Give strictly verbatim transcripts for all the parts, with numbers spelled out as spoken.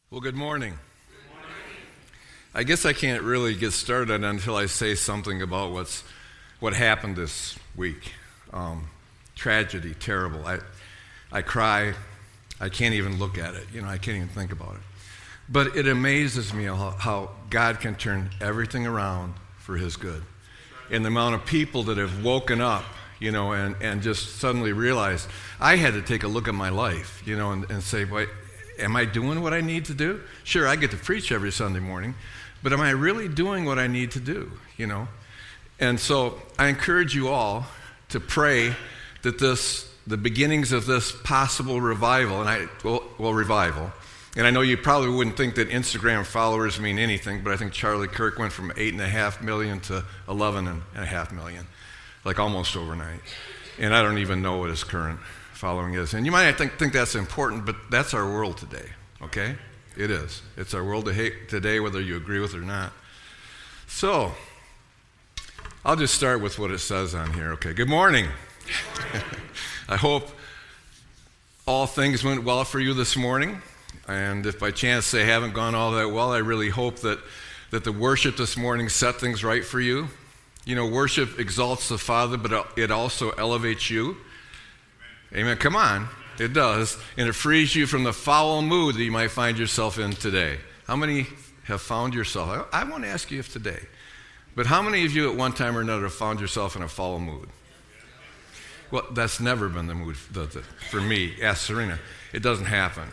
Well, good morning. Good morning. I guess I can't really get started until I say something about what's what happened this week. Um, tragedy, terrible. I, I cry. I can't even look at it. You know, I can't even think about it. But it amazes me how, how God can turn everything around for His good. And the amount of people that have woken up, you know, and, and just suddenly realized, I had to take a look at my life, you know, and, and say, wait, am I doing what I need to do? Sure, I get to preach every Sunday morning, but am I really doing what I need to do, you know? And so I encourage you all to pray that this, the beginnings of this possible revival, and I, well, well, revival, and I know you probably wouldn't think that Instagram followers mean anything, but I think Charlie Kirk went from eight and a half million to eleven and a half million, like almost overnight. And I don't even know what his current following is. And you might think, think that's important, but that's our world today, okay? It is. It's our world today, whether you agree with it or not. So, I'll just start with what it says on here, okay? Good morning. I hope all things went well for you this morning. And if by chance they haven't gone all that well, I really hope that, that the worship this morning set things right for you. You know, worship exalts the Father, but it also elevates you. Amen. Come on. It does. And it frees you from the foul mood that you might find yourself in today. How many have found yourself? I, I won't ask you if today, but how many of you at one time or another have found yourself in a foul mood? Well, that's never been the mood the, the, for me. Ask Serena. It doesn't happen.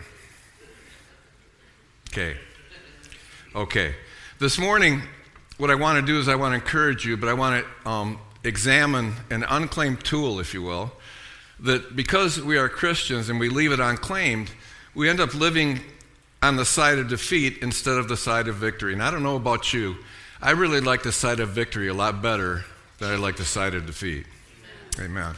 Okay. Okay. This morning, what I want to do is I want to encourage you, but I want to um, examine an unclaimed tool, if you will, that because we are Christians and we leave it unclaimed, we end up living on the side of defeat instead of the side of victory. And I don't know about you, I really like the side of victory a lot better than I like the side of defeat. Amen. Amen.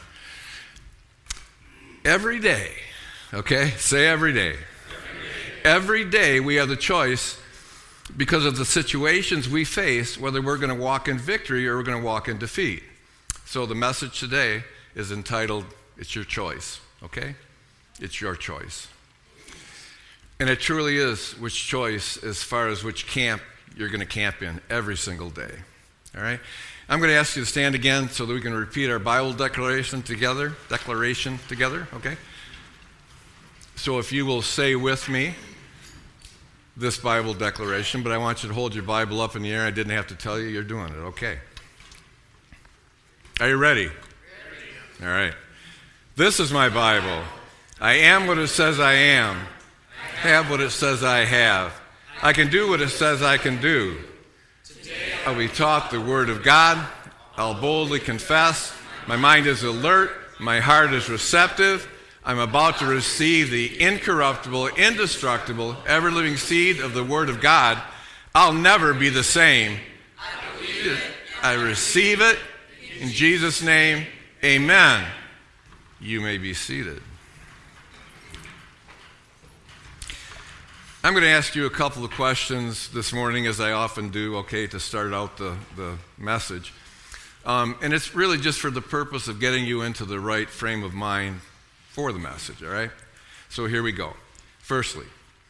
Every day, okay? Say every day. Every day. Every day we have the choice, because of the situations we face, whether we're going to walk in victory or we're going to walk in defeat. So the message today is entitled, It's Your Choice, okay? It's your choice. And it truly is which choice as far as which camp you're going to camp in every single day, all right? I'm going to ask you to stand again so that we can repeat our Bible declaration together, declaration together, okay? So if you will say with me this Bible declaration, but I want you to hold your Bible up in the air. I didn't have to tell you, you're doing it, okay? Are you ready? Ready. All right. This is my Bible. I am what it says I am. I have what it says I have. I can do what it says I can do. I'll be taught the Word of God. I'll boldly confess. My mind is alert. My heart is receptive. I'm about to receive the incorruptible, indestructible, ever-living seed of the Word of God. I'll never be the same. I receive it. In Jesus' name, amen. You may be seated. I'm going to ask you a couple of questions this morning, as I often do, okay, to start out the, the message. Um, and it's really just for the purpose of getting you into the right frame of mind for the message, all right? So here we go. Firstly,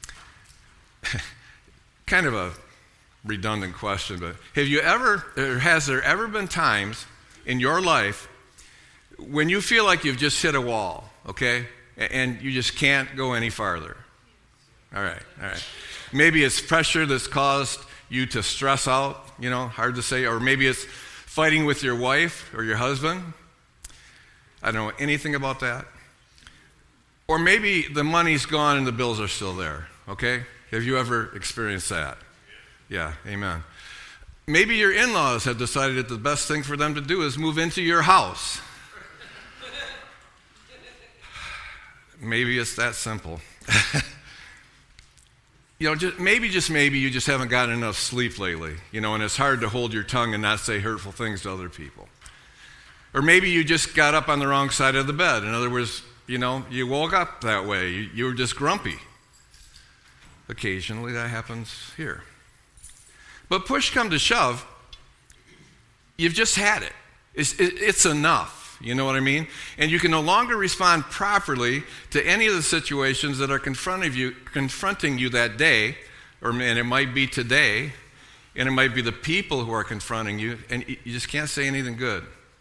kind of a redundant question, but have you ever, or has there ever been times in your life when you feel like you've just hit a wall, okay, and you just can't go any farther? All right, all right. Maybe it's pressure that's caused you to stress out, you know, hard to say, or maybe it's fighting with your wife or your husband. I don't know anything about that. Or maybe the money's gone and the bills are still there, okay? Have you ever experienced that? Yeah, amen. Maybe your in-laws have decided that the best thing for them to do is move into your house. Maybe it's that simple. You know, just, maybe just maybe you just haven't gotten enough sleep lately, you know, and it's hard to hold your tongue and not say hurtful things to other people. Or maybe you just got up on the wrong side of the bed. In other words, you know, you woke up that way. You, you were just grumpy. Occasionally that happens here. But push come to shove, you've just had it. It's, it, it's enough. off. You know what I mean? And you can no longer respond properly to any of the situations that are confronting you, confronting you that day, or and it might be today, and it might be the people who are confronting you, and you just can't say anything good.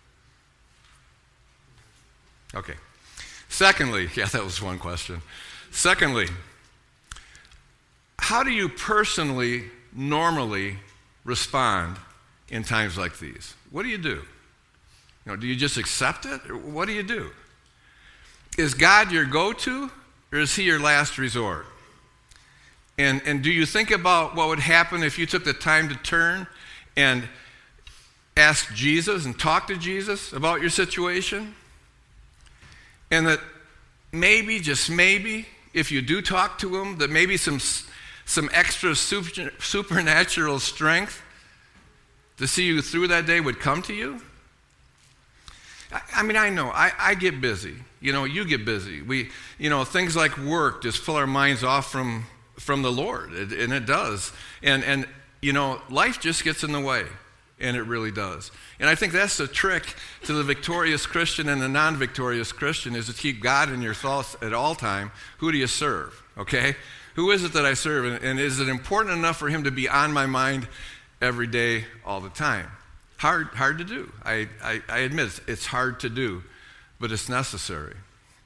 Okay. Secondly, yeah, that was one question. Secondly, how do you personally, normally respond in times like these? What do you do? You know, do you just accept it? Or what do you do? Is God your go-to, or is he your last resort? And, and do you think about what would happen if you took the time to turn and ask Jesus and talk to Jesus about your situation? And that maybe, just maybe, if you do talk to him, that maybe some, some extra super, supernatural strength to see you through that day would come to you? I, I mean, I know, I, I get busy. You know, you get busy. We, you know, things like work just pull our minds off from, from the Lord, it, and it does. And, and, you know, life just gets in the way, and it really does. And I think that's the trick to the victorious Christian and the non-victorious Christian, is to keep God in your thoughts at all time. Who do you serve, okay? Who is it that I serve, and, and is it important enough for him to be on my mind every day, all the time? Hard, hard to do. I, I, I admit it's hard to do, but it's necessary.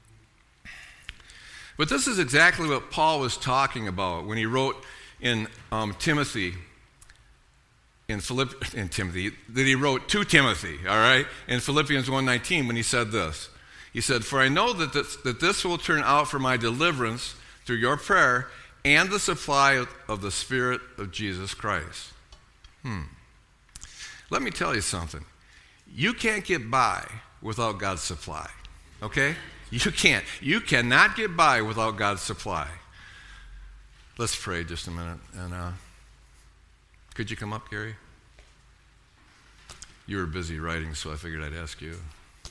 But this is exactly what Paul was talking about when he wrote in um, Timothy, in Philipp, in Timothy, that he wrote to Timothy, all right, in Philippians one nineteen, when he said this. He said, "For I know that this, that this will turn out for my deliverance through your prayer and the supply of, of the Spirit of Jesus Christ." Hmm. Let me tell you something. You can't get by without God's supply, okay? You can't. You cannot get by without God's supply. Let's pray just a minute. And uh, could you come up, Gary? You were busy writing, so I figured I'd ask you.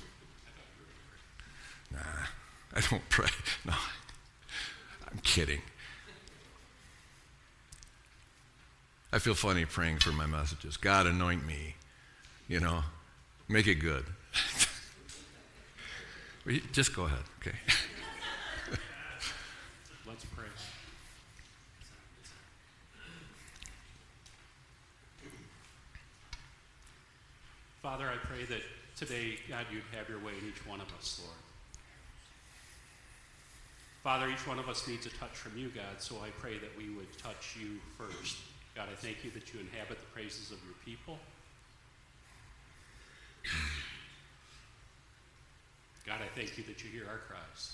Nah, I don't pray. No, I'm kidding. I feel funny praying for my messages. God, anoint me, you know, make it good. Just go ahead, okay. Let's pray. Father, I pray that today, God, you'd have your way in each one of us, Lord. Father, each one of us needs a touch from you, God, so I pray that we would touch you first. God, I thank you that you inhabit the praises of your people. God, I thank you that you hear our cries.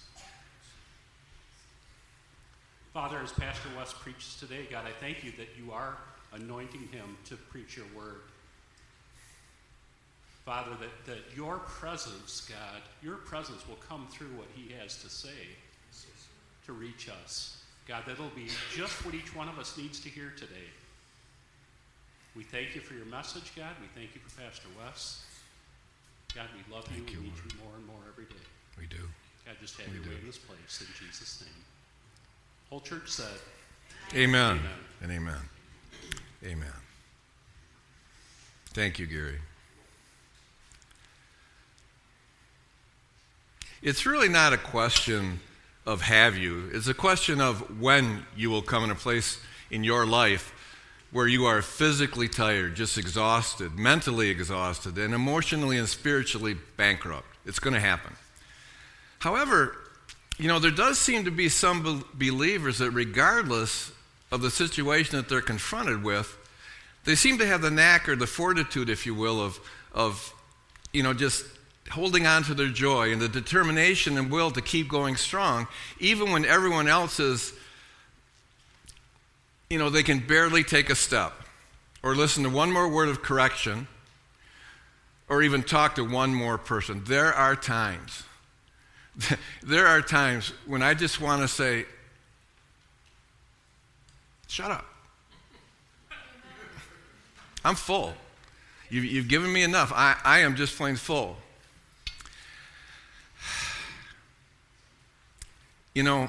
Father, as Pastor West preaches today, God, I thank you that you are anointing him to preach your word. Father, that, that your presence, God, your presence will come through what he has to say to reach us. God, that'll be just what each one of us needs to hear today. We thank you for your message, God. We thank you for Pastor West. God, we love you. Thank you, We need Lord. you more and more every day. We do. God, just have We your do. way in this place. In Jesus' name. Whole church said, Amen. Amen. And amen. Amen. Thank you, Gary. It's really not a question of have you. It's a question of when you will come in a place in your life where you are physically tired, just exhausted, mentally exhausted, and emotionally and spiritually bankrupt. It's going to happen. However, you know, there does seem to be some be- believers that regardless of the situation that they're confronted with, they seem to have the knack or the fortitude, if you will, of, of you know, just holding on to their joy and the determination and will to keep going strong, even when everyone else is, you know, they can barely take a step or listen to one more word of correction or even talk to one more person. There are times, there are times when I just want to say, shut up. I'm full. You've, you've given me enough. I, I am just plain full. You know,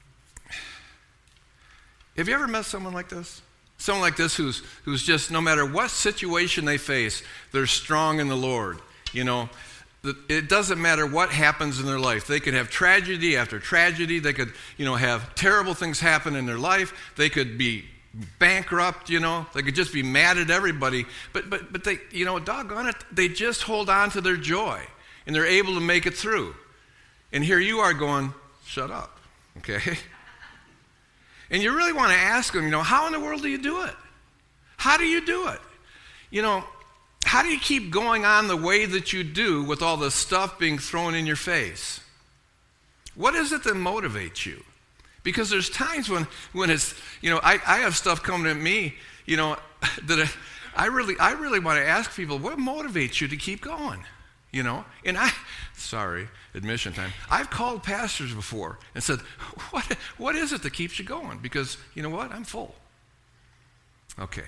have you ever met someone like this? Someone like this who's who's just, no matter what situation they face, they're strong in the Lord. You know, it doesn't matter what happens in their life. They could have tragedy after tragedy. They could, you know, have terrible things happen in their life. They could be bankrupt, you know. They could just be mad at everybody. But, but, but they, you know, doggone it, they just hold on to their joy, and they're able to make it through. And here you are going, shut up, okay? And you really want to ask them, you know, how in the world do you do it? How do you do it? You know, how do you keep going on the way that you do with all the stuff being thrown in your face? What is it that motivates you? Because there's times when, when it's, you know, I, I have stuff coming at me, you know, that I, I really I really want to ask people, what motivates you to keep going? You know? And I, sorry, admission time. I've called pastors before and said, what what is it that keeps you going? Because, you know what? I'm full. Okay.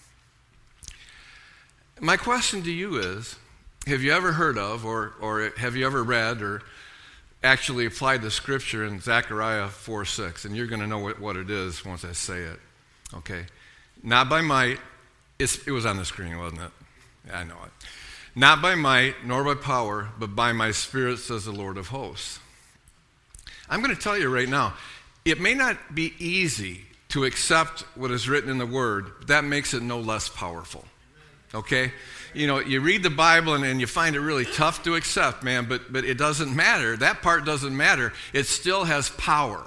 My question to you is, have you ever heard of, or, or have you ever read, or actually applied the scripture in Zechariah four six? And you're going to know what, what it is once I say it. Okay. Not by might. It's, it was on the screen, wasn't it? Yeah, I know it. Not by might, nor by power, but by my Spirit, says the Lord of hosts. I'm going to tell you right now, it may not be easy to accept what is written in the Word, but that makes it no less powerful. Okay? You know, you read the Bible and, and you find it really tough to accept, man, but, but it doesn't matter. That part doesn't matter. It still has power.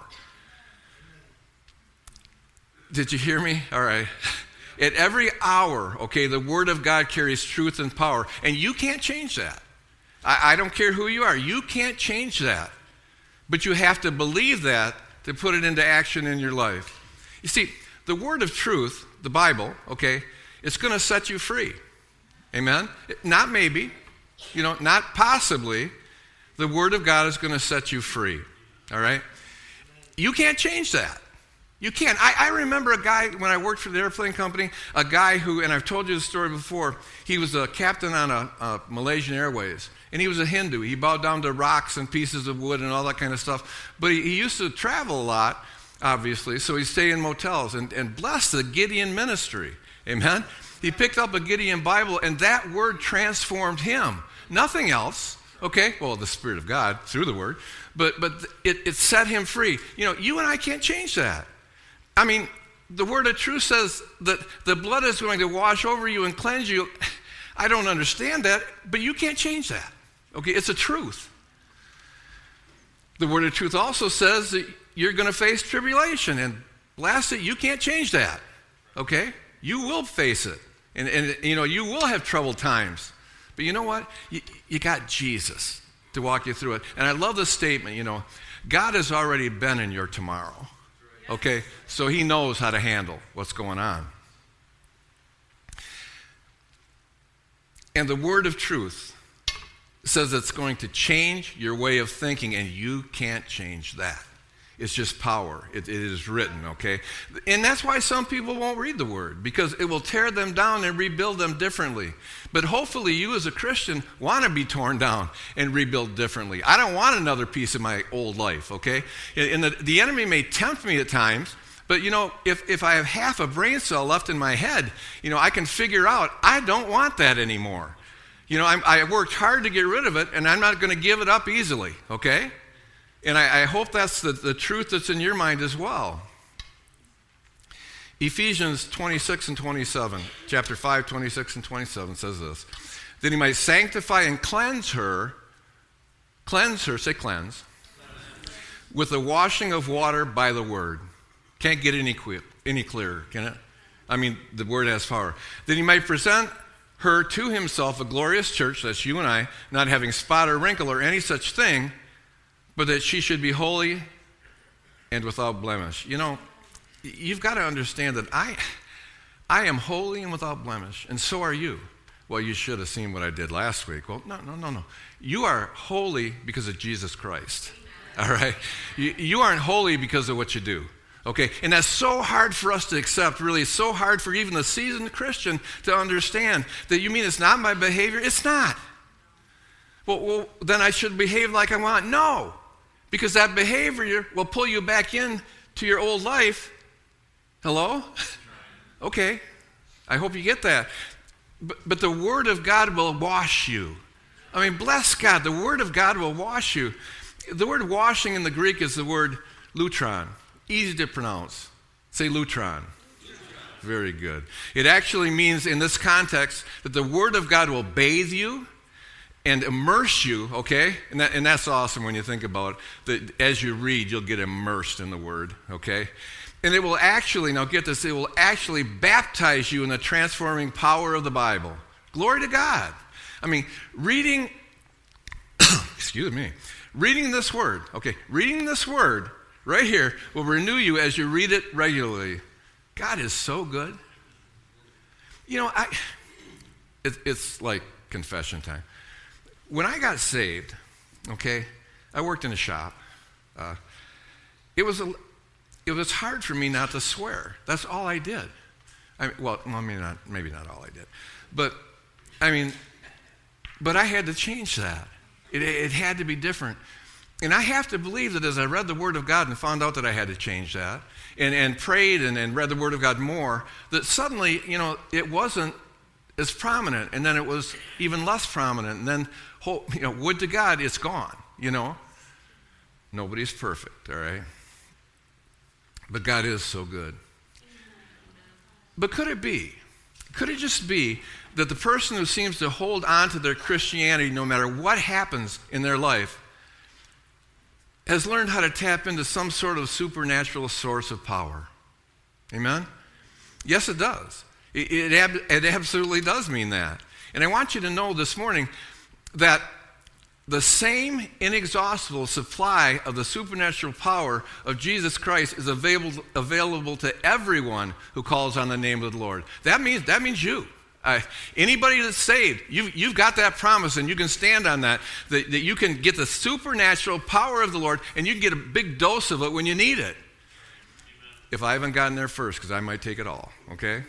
Did you hear me? All right. At every hour, okay, the Word of God carries truth and power, and you can't change that. I, I don't care who you are. You can't change that. But you have to believe that to put it into action in your life. You see, the Word of truth, the Bible, okay, it's going to set you free. Amen? Not maybe, you know, not possibly. The Word of God is going to set you free. All right? You can't change that. You can't. I, I remember a guy, when I worked for the airplane company, a guy who, and I've told you the story before, he was a captain on a, a Malaysian Airways, and he was a Hindu. He bowed down to rocks and pieces of wood and all that kind of stuff. But he, he used to travel a lot, obviously, so he'd stay in motels and, and bless the Gideon ministry. Amen? He picked up a Gideon Bible, and that word transformed him. Nothing else. Okay? Well, the Spirit of God through the Word. But, but it, it set him free. You know, you and I can't change that. I mean, the Word of truth says that the blood is going to wash over you and cleanse you. I don't understand that, but you can't change that. Okay, it's a truth. The Word of truth also says that you're going to face tribulation, and blast it, you can't change that. Okay? You will face it. And, and you know, you will have troubled times. But you know what? You, you got Jesus to walk you through it. And I love this statement, you know, God has already been in your tomorrow. Okay, so he knows how to handle what's going on. And the Word of truth says it's going to change your way of thinking, and you can't change that. It's just power. It, it is written, okay? And that's why some people won't read the Word, because it will tear them down and rebuild them differently. But hopefully you as a Christian want to be torn down and rebuild differently. I don't want another piece of my old life, okay? And the, the enemy may tempt me at times, but you know, if, if I have half a brain cell left in my head, you know, I can figure out I don't want that anymore. You know, I'm, I worked hard to get rid of it, and I'm not going to give it up easily, okay? And I, I hope that's the, the truth that's in your mind as well. Ephesians twenty-six and twenty-seven, chapter five, twenty-six and twenty-seven says this. That he might sanctify and cleanse her, cleanse her, say cleanse, cleanse. With the washing of water by the word. Can't get any, any clearer, can it? I mean, the word has power. That he might present her to himself a glorious church, that's you and I, not having spot or wrinkle or any such thing, but that she should be holy and without blemish. You know, you've got to understand that I, I am holy and without blemish, and so are you. Well, you should have seen what I did last week. Well, no, no, no, no. You are holy because of Jesus Christ, all right? You, you aren't holy because of what you do, okay? And that's so hard for us to accept, really. It's so hard for even the seasoned Christian to understand that you mean it's not my behavior? It's not. Well, well, then I should behave like I want. No, because that behavior will pull you back in to your old life. Hello? Okay, I hope you get that. But, but the Word of God will wash you. I mean, bless God. The Word of God will wash you. The word washing in the Greek is the word lutron. Easy to pronounce. Say lutron. Very good. It actually means in this context that the Word of God will bathe you and immerse you, okay? And, that, and that's awesome when you think about it. That as you read, you'll get immersed in the Word, okay? And it will actually, now get this, it will actually baptize you in the transforming power of the Bible. Glory to God. I mean, reading, excuse me, reading this Word, okay, reading this Word right here will renew you as you read it regularly. God is so good. You know, I it, it's like confession time. When I got saved, okay, I worked in a shop. Uh, it was a, it was hard for me not to swear. That's all I did. I mean, well, I mean, not maybe not all I did, but I mean, but I had to change that. It, it had to be different. And I have to believe that as I read the Word of God and found out that I had to change that, and, and prayed and, and read the Word of God more, that suddenly, you know, it wasn't as prominent, and then it was even less prominent, and then, you know, would to God, it's gone, you know. Nobody's perfect, all right? But God is so good. But could it be, could it just be that the person who seems to hold on to their Christianity no matter what happens in their life has learned how to tap into some sort of supernatural source of power? Amen? Yes, it does. It, it, ab- it absolutely does mean that. And I want you to know this morning that the same inexhaustible supply of the supernatural power of Jesus Christ is available, available to everyone who calls on the name of the Lord. That means, that means you. Uh, anybody that's saved, you've, you've got that promise, and you can stand on that, that, that you can get the supernatural power of the Lord, and you can get a big dose of it when you need it. Amen. If I haven't gotten there first, because I might take it all, okay?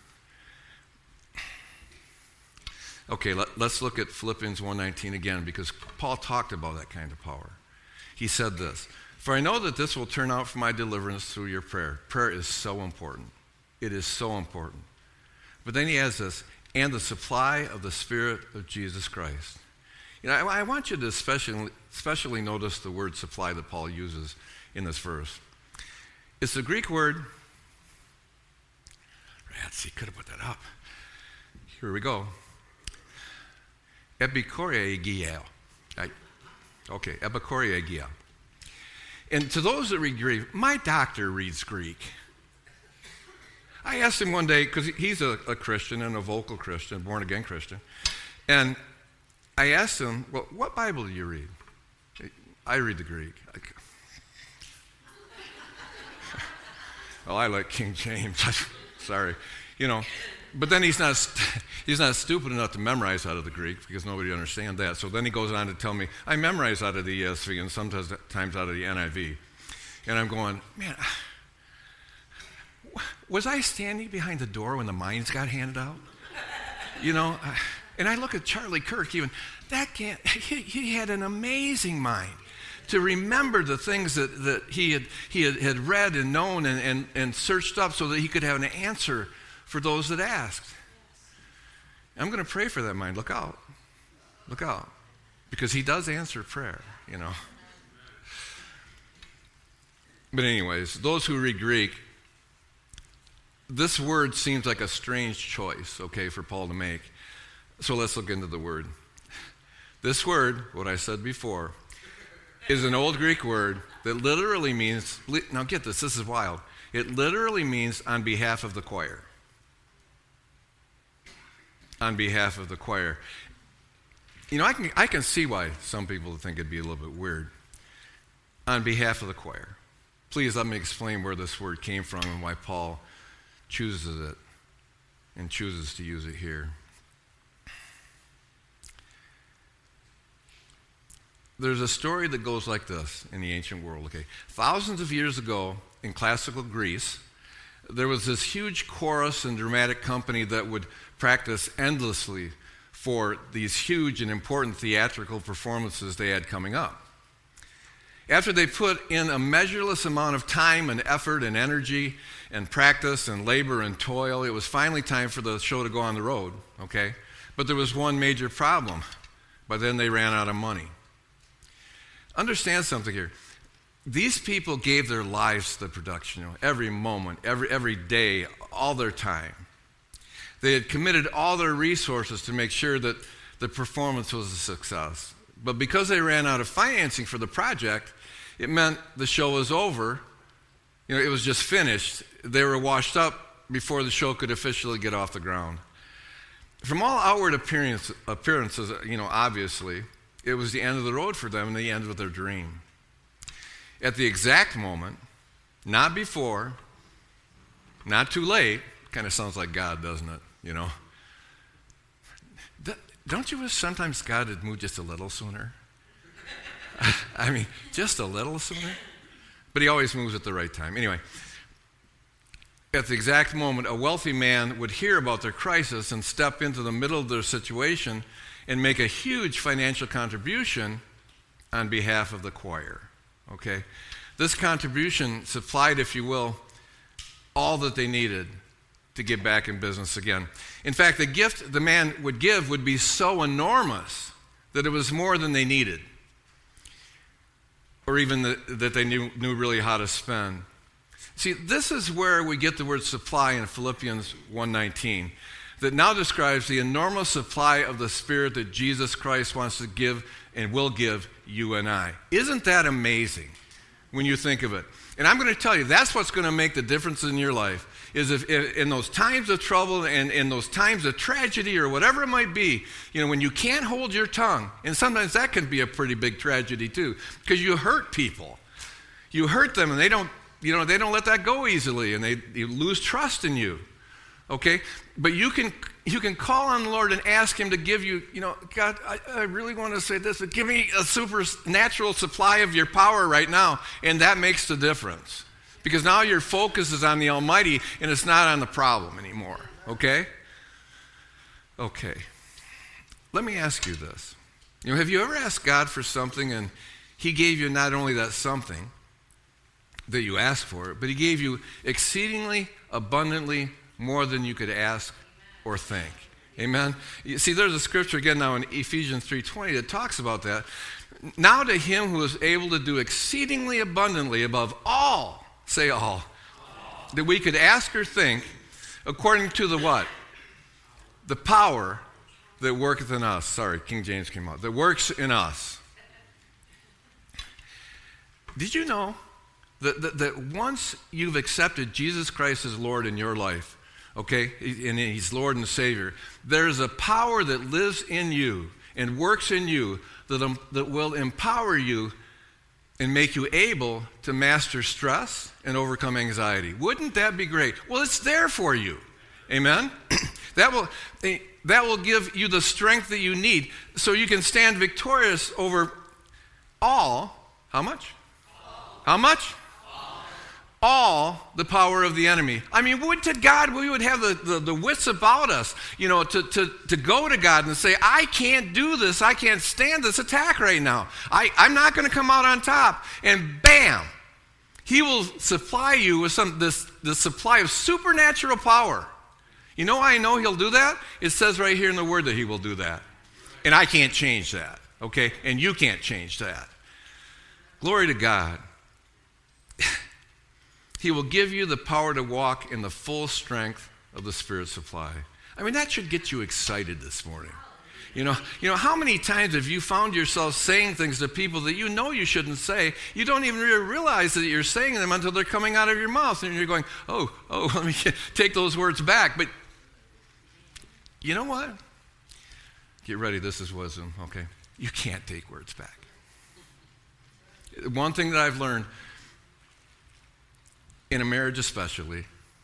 Okay, let, let's look at Philippians one nineteen again, because Paul talked about that kind of power. He said this, "For I know that this will turn out for my deliverance through your prayer." Prayer is so important. It is so important. But then he has this, "and the supply of the Spirit of Jesus Christ." You know, I, I want you to especially, especially notice the word supply that Paul uses in this verse. It's the Greek word, let's see, could have put that up. Here we go. Epikoreagia. Okay, epikoreagia. And to those that read Greek, my doctor reads Greek. I asked him one day, because he's a, a Christian and a vocal Christian, born-again Christian, and I asked him, well, what Bible do you read? I read the Greek. Well, I like King James. Sorry. You know, but then he's not he's not stupid enough to memorize out of the Greek, because nobody understands that. So then he goes on to tell me, I memorize out of the E S V and sometimes times out of the N I V. And I'm going, man, was I standing behind the door when the mines got handed out? You know, and I look at Charlie Kirk, even, that can't, he, he had an amazing mind to remember the things that, that he had he had, had read and known and, and, and searched up so that he could have an answer for those that asked. I'm going to pray for that mind. Look out. Look out. Because he does answer prayer, you know. But anyways, those who read Greek, this word seems like a strange choice, okay, for Paul to make. So let's look into the word. This word, what I said before, is an old Greek word that literally means, now get this, this is wild. It literally means on behalf of the choir. On behalf of the choir. You know, I can, I can see why some people think it'd be a little bit weird. On behalf of the choir. Please let me explain where this word came from and why Paul chooses it and chooses to use it here. There's a story that goes like this in the ancient world, okay? Thousands of years ago in classical Greece, there was this huge chorus and dramatic company that would practice endlessly for these huge and important theatrical performances they had coming up. After they put in a measureless amount of time and effort and energy and practice and labor and toil, it was finally time for the show to go on the road, okay? But there was one major problem. but then they ran out of money. Understand something here. These people gave their lives to the production, you know, every moment, every, every day, all their time. They had committed all their resources to make sure that the performance was a success. But because they ran out of financing for the project, it meant the show was over. You know, it was just finished. They were washed up before the show could officially get off the ground. From all outward appearance, appearances, you know, obviously, it was the end of the road for them and the end of their dream. At the exact moment, not before, not too late, kind of sounds like God, doesn't it? You know? Don't you wish sometimes God had moved just a little sooner? I mean, just a little sooner? But he always moves at the right time. Anyway, at the exact moment, a wealthy man would hear about their crisis and step into the middle of their situation and make a huge financial contribution on behalf of the choir. Okay? This contribution supplied, if you will, all that they needed to get back in business again. In fact, the gift the man would give would be so enormous that it was more than they needed, or even the, that they knew, knew really how to spend. See, this is where we get the word supply in Philippians one nineteen, that now describes the enormous supply of the Spirit that Jesus Christ wants to give and will give you and I. Isn't that amazing when you think of it? And I'm going to tell you, that's what's going to make the difference in your life, is if, if in those times of trouble and in those times of tragedy or whatever it might be, you know, when you can't hold your tongue, and sometimes that can be a pretty big tragedy too, because you hurt people. You hurt them and they don't, you know, they don't let that go easily, and they, they lose trust in you. Okay? But you can you can call on the Lord and ask him to give you, you know, God, I, I really want to say this, but give me a supernatural supply of your power right now, and that makes the difference. Because now your focus is on the Almighty, and it's not on the problem anymore. Okay? Okay. Let me ask you this. You know, have you ever asked God for something, and he gave you not only that something that you asked for, but he gave you exceedingly abundantly more than you could ask or think? Amen? You see, there's a scripture again now in Ephesians three twenty that talks about that. Now to him who is able to do exceedingly abundantly above all, say all, all, that we could ask or think, according to the what? The power that worketh in us. Sorry, King James came out. That works in us. Did you know that, that, that once you've accepted Jesus Christ as Lord in your life, okay, and he's Lord and Savior, there's a power that lives in you and works in you that, um, that will empower you and make you able to master stress and overcome anxiety? Wouldn't that be great? Well, it's there for you. Amen? That will, that will give you the strength that you need so you can stand victorious over all, how much? All. How much? All the power of the enemy. I mean, would to God we would have the, the, the wits about us, you know, to, to, to go to God and say, I can't do this. I can't stand this attack right now. I, I'm not going to come out on top. And bam, he will supply you with some this, this supply of supernatural power. You know why I know he'll do that? It says right here in the Word that he will do that. And I can't change that, okay? And you can't change that. Glory to God. He will give you the power to walk in the full strength of the Spirit's supply. I mean, that should get you excited this morning. You know, you know, how many times have you found yourself saying things to people that you know you shouldn't say? You don't even really realize that you're saying them until they're coming out of your mouth. And you're going, oh, oh, let me take those words back. But you know what? Get ready, this is wisdom, okay? You can't take words back. One thing that I've learned, in a marriage especially,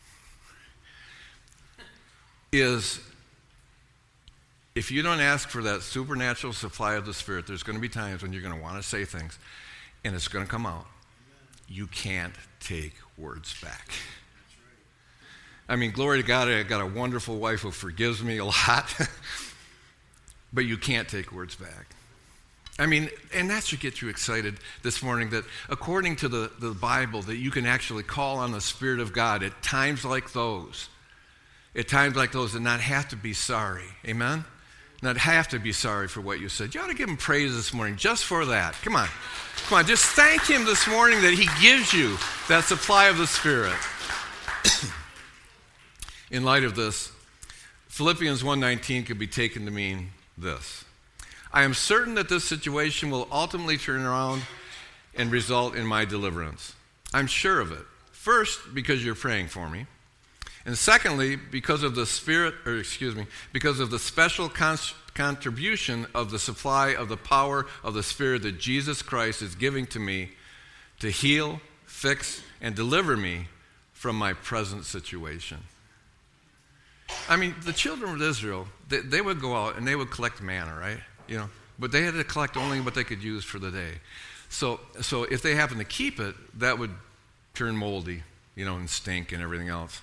is if you don't ask for that supernatural supply of the Spirit, there's going to be times when you're going to want to say things, and it's going to come out. You can't take words back. I mean, glory to God, I got a wonderful wife who forgives me a lot, but you can't take words back. I mean, and that should get you excited this morning that according to the, the Bible, that you can actually call on the Spirit of God at times like those, at times like those, and not have to be sorry. Amen? not have to be sorry for what you said. You ought to give him praise this morning just for that. Come on. Come on, just thank him this morning that he gives you that supply of the Spirit. In light of this, Philippians one nineteen could be taken to mean this. I am certain that this situation will ultimately turn around and result in my deliverance. I'm sure of it. First, because you're praying for me. And secondly, because of the Spirit, or excuse me, because of the special con- contribution of the supply of the power of the Spirit that Jesus Christ is giving to me to heal, fix, and deliver me from my present situation. I mean, the children of Israel, they, they would go out and they would collect manna, right? You know, but they had to collect only what they could use for the day. So, so if they happened to keep it, that would turn moldy, you know, and stink and everything else.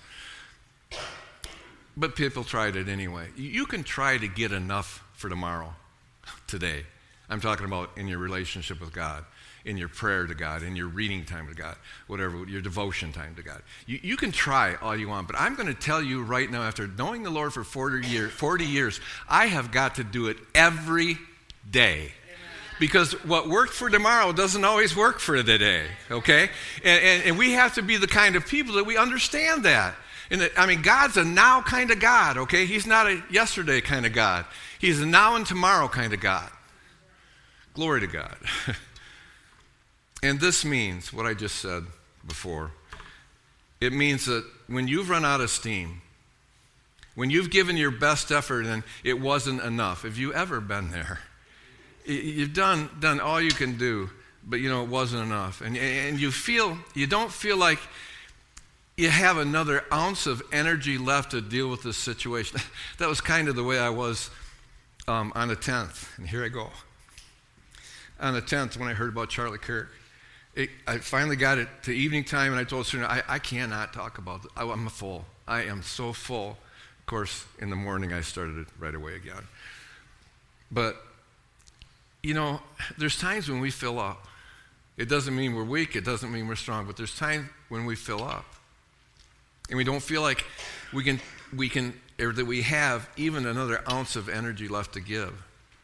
But people tried it anyway. You can try to get enough for tomorrow, today. I'm talking about in your relationship with God, in your prayer to God, in your reading time to God, whatever, your devotion time to God. You, you can try all you want, but I'm going to tell you right now, after knowing the Lord for forty years, forty years, I have got to do it every day. Because what worked for tomorrow doesn't always work for today, okay? And, and, and we have to be the kind of people that we understand that. And that, I mean, God's a now kind of God, okay? He's not a yesterday kind of God. He's a now and tomorrow kind of God. Glory to God. And this means what I just said before. It means that when you've run out of steam, when you've given your best effort and it wasn't enough, have you ever been there? You've done done all you can do, but you know it wasn't enough. And, and you feel, you don't feel like you have another ounce of energy left to deal with this situation. That was kind of the way I was um, on the tenth. And here I go. On the tenth, when I heard about Charlie Kirk, it, I finally got it to evening time, and I told Serena, I, I cannot talk about it. I, I'm full. I am so full. Of course, in the morning, I started it right away again. But, you know, there's times when we fill up. It doesn't mean we're weak. It doesn't mean we're strong. But there's times when we fill up. And we don't feel like we can, we can, or that we have even another ounce of energy left to give.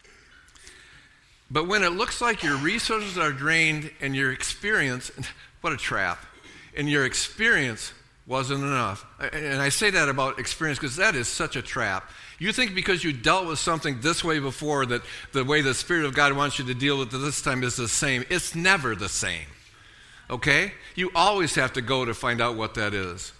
But when it looks like your resources are drained and your experience, what a trap, and your experience wasn't enough. And I say that about experience because that is such a trap. You think because you dealt with something this way before that the way the Spirit of God wants you to deal with it this time is the same. It's never the same. Okay? You always have to go to find out what that is.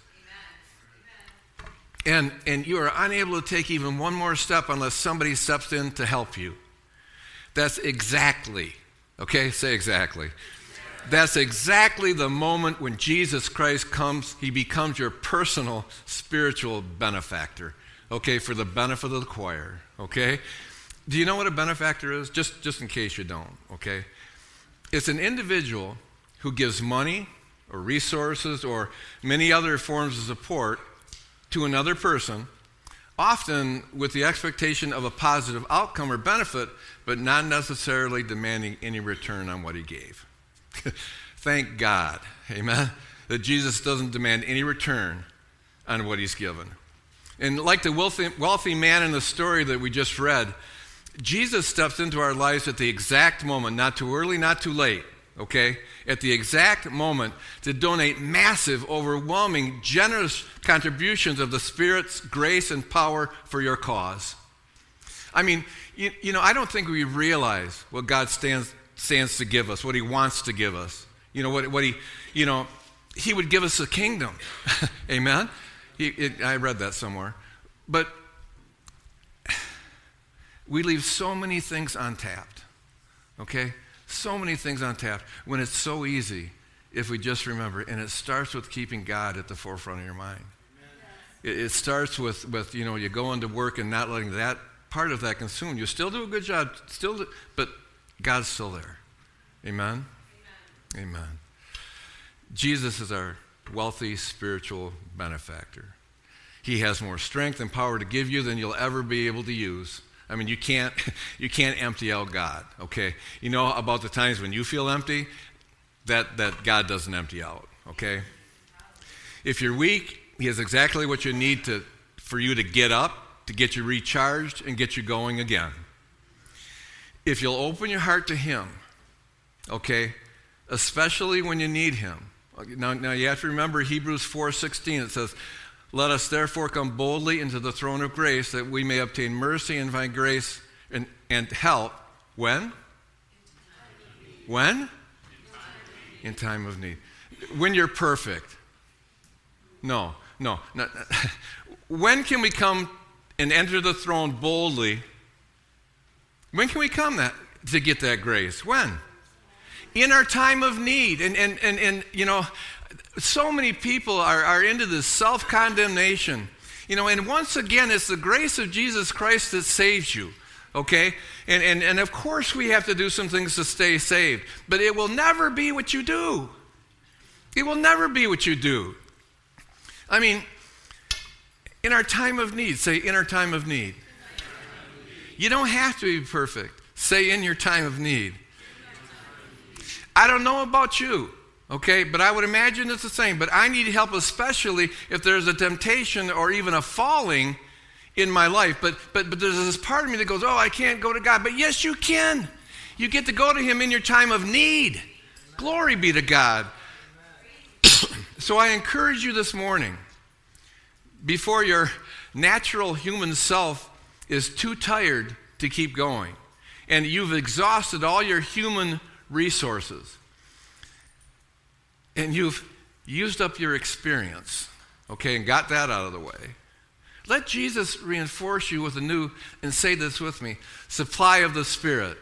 And, and you are unable to take even one more step unless somebody steps in to help you. That's exactly, okay, say exactly. That's exactly the moment when Jesus Christ comes, he becomes your personal spiritual benefactor, okay, for the benefit of the choir, okay? Do you know what a benefactor is? Just, just in case you don't, okay? It's an individual who gives money or resources or many other forms of support to another person, often with the expectation of a positive outcome or benefit, but not necessarily demanding any return on what he gave. Thank God, amen, that Jesus doesn't demand any return on what he's given. And like the wealthy, wealthy man in the story that we just read, Jesus steps into our lives at the exact moment, not too early, not too late, okay, at the exact moment to donate massive, overwhelming, generous contributions of the Spirit's grace and power for your cause. I mean, you, you know, I don't think we realize what God stands stands to give us, what he wants to give us. You know, what, what he, you know, he would give us a kingdom. Amen? He, it, I read that somewhere. But we leave so many things untapped, okay? So many things untapped when it's so easy if we just remember. And it starts with keeping God at the forefront of your mind. It, it starts with, with, you know, you go into work and not letting that part of that consume. You still do a good job, still, do, but God's still there. Amen? Amen? Amen. Jesus is our wealthy spiritual benefactor. He has more strength and power to give you than you'll ever be able to use. I mean, you can't you can't empty out God, okay? You know about the times when you feel empty, that, that God doesn't empty out, okay? If you're weak, he has exactly what you need to for you to get up, to get you recharged and get you going again. If you'll open your heart to him, okay, especially when you need him. Now, now you have to remember Hebrews four sixteen. It says, let us therefore come boldly into the throne of grace that we may obtain mercy and find grace and, and help. When? When? In time of need. When you're perfect. No, no, no. When can we come and enter the throne boldly? When can we come that to get that grace? When? In our time of need. And, and, and, and you know, so many people are, are into this self-condemnation. You know, and once again, it's the grace of Jesus Christ that saves you. Okay? And, and, and of course we have to do some things to stay saved. But it will never be what you do. It will never be what you do. I mean, in our time of need. Say, in our time of need. You don't have to be perfect. Say, in your time of need. I don't know about you, okay, but I would imagine it's the same. But I need help, especially if there's a temptation or even a falling in my life. But but but there's this part of me that goes, oh, I can't go to God. But yes, you can. You get to go to him in your time of need. Glory be to God. So I encourage you this morning, before your natural human self is too tired to keep going, and you've exhausted all your human resources, and you've used up your experience, okay, and got that out of the way, let Jesus reinforce you with a new, and say this with me, supply of the Spirit,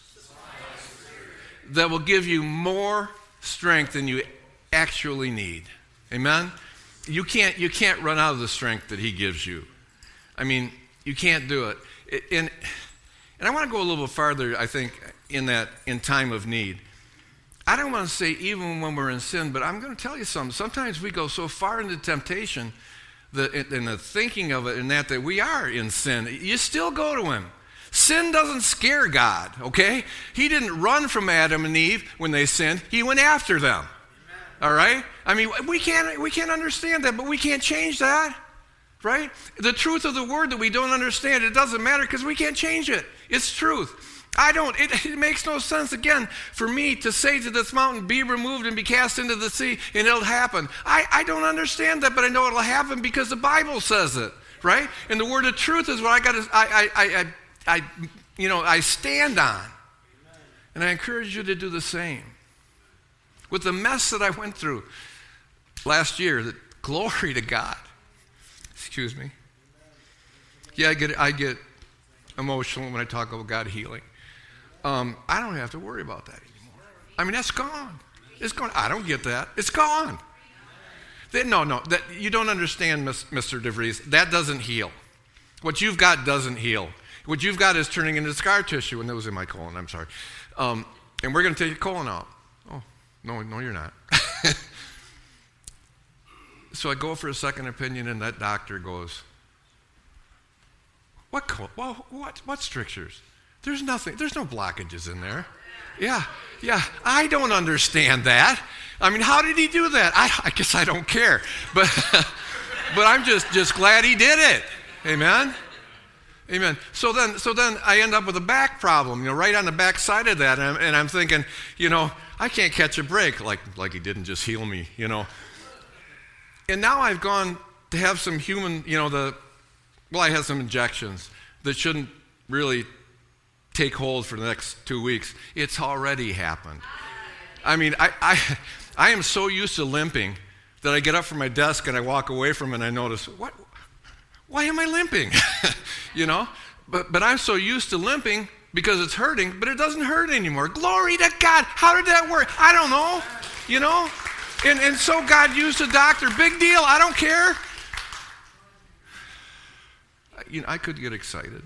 that will give you more strength than you actually need. Amen? You can't, you can't run out of the strength that he gives you. I mean, you can't do it. And, and I want to go a little bit farther, I think, in that, in time of need. I don't want to say even when we're in sin, but I'm going to tell you something. Sometimes we go so far into temptation, that in the thinking of it, and that, that we are in sin. You still go to him. Sin doesn't scare God, okay? He didn't run from Adam and Eve when they sinned. He went after them. All right? I mean, we can't, we can't understand that, but we can't change that. Right? The truth of the word that we don't understand, it doesn't matter because we can't change it. It's truth. I don't, it, it makes no sense, again, for me to say to this mountain, be removed and be cast into the sea, and it'll happen. I, I don't understand that, but I know it'll happen because the Bible says it, right? And the word of truth is what I got to, I, I, I, I, you know, I stand on. And I encourage you to do the same. With the mess that I went through last year, that, glory to God. Excuse me. Yeah, I get I get emotional when I talk about God healing. Um, I don't have to worry about that anymore. I mean, that's gone. It's gone. I don't get that. It's gone. They, no, no, that, you don't understand, Mister DeVries. That doesn't heal. What you've got doesn't heal. What you've got is turning into scar tissue, and that was in my colon. I'm sorry. Um, and we're going to take your colon out. Oh, no, no, you're not. So I go for a second opinion, and that doctor goes, what, well, what, what strictures? There's nothing, there's no blockages in there. Yeah, yeah, I don't understand that. I mean, how did he do that? I, I guess I don't care. But, but I'm just, just glad he did it. Amen? Amen. So then, so then I end up with a back problem, you know, right on the back side of that, and I'm, and I'm thinking, you know, I can't catch a break, like, like he didn't just heal me, you know. And now I've gone to have some human, you know, the, well, I had some injections that shouldn't really take hold for the next two weeks. It's already happened. I mean, I, I, I am so used to limping that I get up from my desk and I walk away from it and I notice, what, why am I limping? You know, but, but I'm so used to limping because it's hurting, but it doesn't hurt anymore. Glory to God. How did that work? I don't know, you know. And, and so God used a doctor. Big deal. I don't care. You know, I could get excited.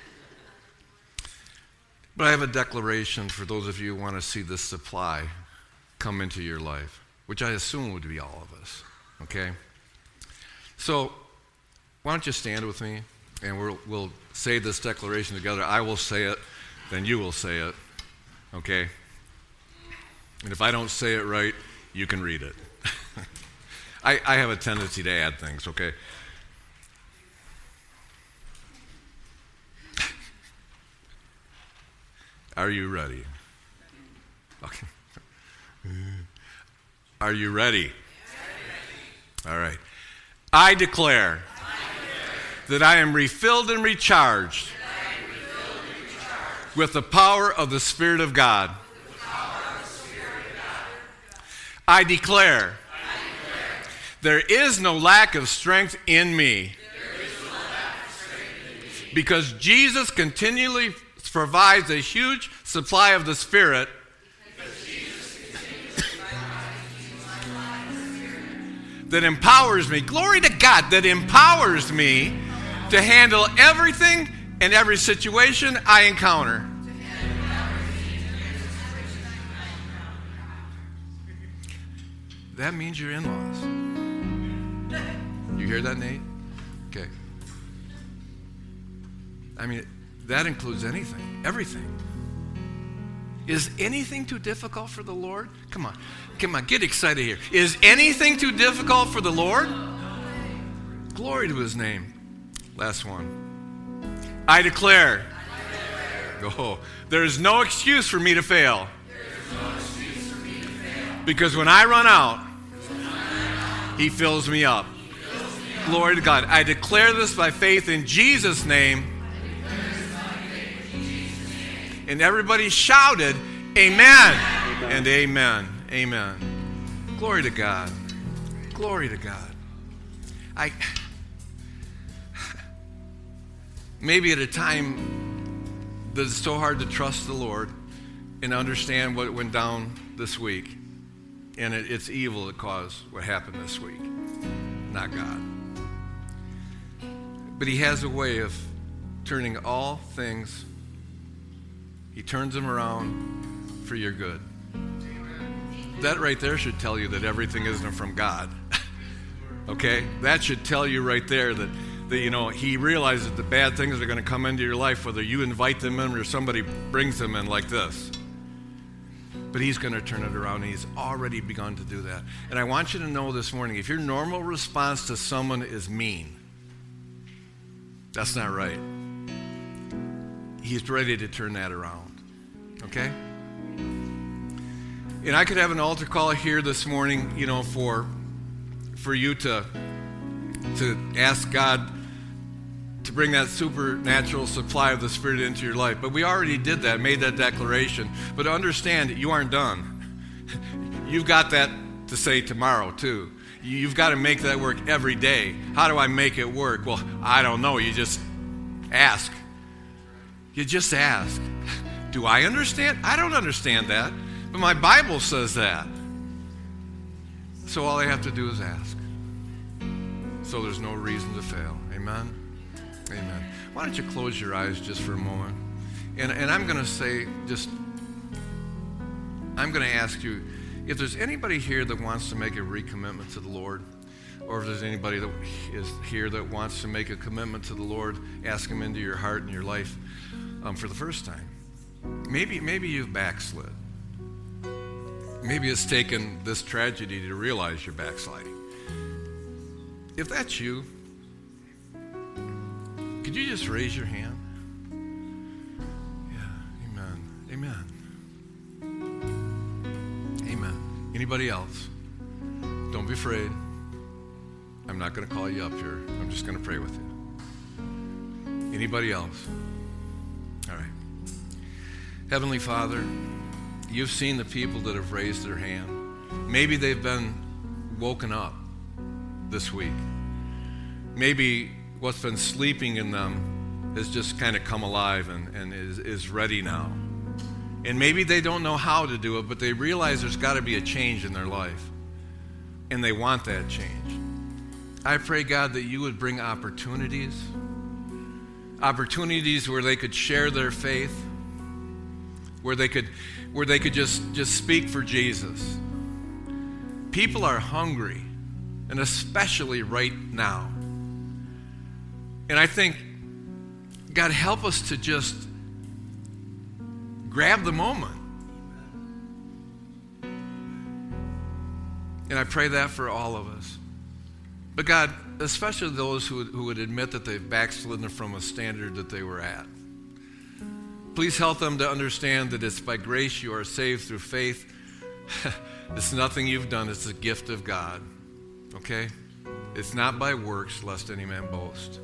But I have a declaration for those of you who want to see this supply come into your life, which I assume would be all of us. Okay? So why don't you stand with me, and we'll, we'll say this declaration together. I will say it, then you will say it. Okay? And if I don't say it right, you can read it. I, I have a tendency to add things, okay? Are you ready? Okay. Are you ready? All right. I declare that I am refilled and recharged with the power of the Spirit of God. I declare there is no lack of strength in me because Jesus continually provides a huge supply of the Spirit that empowers me, glory to God, that empowers me to handle everything and every situation I encounter. That means your in-laws. You hear that, Nate? Okay. I mean, that includes anything, everything. Is anything too difficult for the Lord? Come on. Come on, get excited here. Is anything too difficult for the Lord? Glory to his name. Last one. I declare. Oh, there is no excuse for me to fail. Because when I run out, he fills me up. Glory to God. I declare this by faith in Jesus' name. And everybody shouted, amen, amen. And amen. Amen. Glory to God. Glory to God. I maybe at a time that it's so hard to trust the Lord and understand what went down this week. And it, it's evil that caused what happened this week, not God. But he has a way of turning all things, he turns them around for your good. That right there should tell you that everything isn't from God. Okay? That should tell you right there that, that, you know, he realizes that the bad things are going to come into your life, whether you invite them in or somebody brings them in like this. But he's going to turn it around, and he's already begun to do that. And I want you to know this morning, if your normal response to someone is mean, that's not right. He's ready to turn that around. Okay? And I could have an altar call here this morning, you know, for for you to to ask God to bring that supernatural supply of the Spirit into your life. But we already did that, made that declaration. But understand that you aren't done. You've got that to say tomorrow, too. You've got to make that work every day. How do I make it work? Well, I don't know. You just ask. You just ask. Do I understand? I don't understand that. But my Bible says that. So all I have to do is ask. So there's no reason to fail. Amen? Amen. Why don't you close your eyes just for a moment? And, and I'm going to say just, I'm going to ask you, if there's anybody here that wants to make a recommitment to the Lord, or if there's anybody that is here that wants to make a commitment to the Lord, ask him into your heart and your life um, for the first time. Maybe, maybe you've backslid. Maybe it's taken this tragedy to realize you're backsliding. If that's you, could you just raise your hand? Yeah, amen, amen, amen. Anybody else? Don't be afraid. I'm not going to call you up here. I'm just going to pray with you. Anybody else? All right. Heavenly Father, you've seen the people that have raised their hand. Maybe they've been woken up this week. Maybe what's been sleeping in them has just kind of come alive and, and is, is ready now. And maybe they don't know how to do it, but they realize there's got to be a change in their life. And they want that change. I pray, God, that you would bring opportunities, opportunities where they could share their faith, where they could, where they could just, just speak for Jesus. People are hungry, and especially right now. And I think, God, help us to just grab the moment. And I pray that for all of us. But God, especially those who would, who would admit that they've backslidden from a standard that they were at. Please help them to understand that it's by grace you are saved through faith. It's nothing you've done. It's a gift of God. Okay? It's not by works, lest any man boast.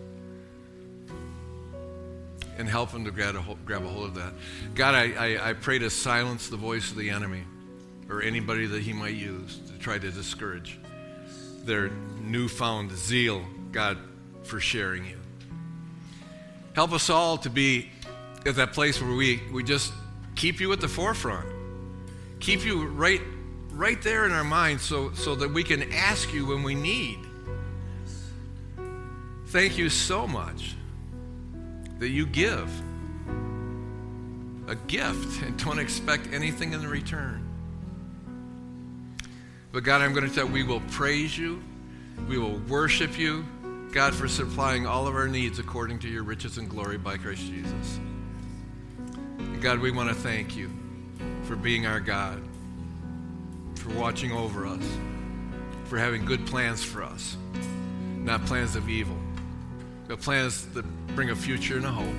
And help them to grab a hold, grab a hold of that. God, I, I, I pray to silence the voice of the enemy or anybody that he might use to try to discourage their newfound zeal, God, for sharing you. Help us all to be at that place where we, we just keep you at the forefront. Keep you right, right there in our minds so, so that we can ask you when we need. Thank you so much that you give a gift and don't expect anything in return. But God, I'm going to tell you, we will praise you. We will worship you, God, for supplying all of our needs according to your riches and glory by Christ Jesus. And God, we want to thank you for being our God, for watching over us, for having good plans for us, not plans of evil, but plans that bring a future and a hope.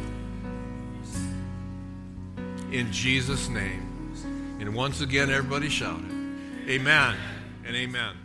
In Jesus' name. And once again, everybody shouted, amen and amen.